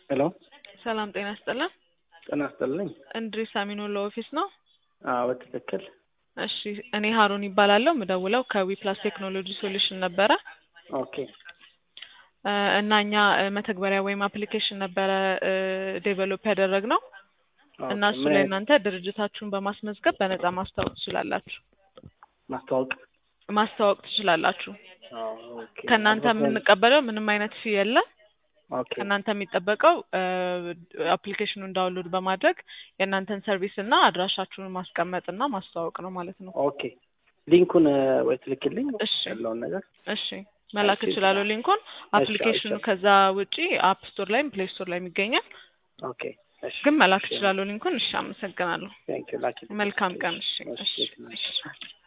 ሄሎ ሰላም ጤና ይስጥልን። ጤና ይስጥልኝ። እንድሪስ አሚኖ ለኦፊስ ነው? አዎ ትክክል። እሺ እኔ ሃሩን ይባላለሁ። ምደውለው ከዊፕላስ ቴክኖሎጂ ሶሉሽን ነበረ። ኦኬ እና እኛ መተግበሪያ ወይም አፕሊኬሽን ነበረ ዴቨሎፕ ያደረግነው እና እሱ ላይ እናንተ ድርጅታችሁን በማስመዝገብ በነፃ ማስተዋወቅ ትችላላችሁ። ማስተዋወቅ ትችላላችሁ። ኦኬ ከእናንተ የምንቀበለው ምንም አይነት ፊ የለም። ኦኬ ከእናንተ የሚጠበቀው አፕሊኬሽኑን ዳውንሎድ በማድረግ የእናንተን ሰርቪስ እና አድራሻችሁን ማስቀመጥና ማስተዋወቅ ነው ማለት ነው። ኦኬ ሊንኩን ወይ ትልክልኝ እሺ ያለውን ነገር። እሺ መላክ እችላለሁ ሊንኩን። አፕሊኬሽኑ ከዛ ውጪ አፕ ስቶር ላይም ፕሌይ ስቶር ላይም ይገኛል። ኦኬ እሺ ግን መላክ እችላለሁ ሊንኩን። እሺ አመሰግናለሁ። ቴንክ ዩ ላኪ። መልካም ቀን። እሺ እሺ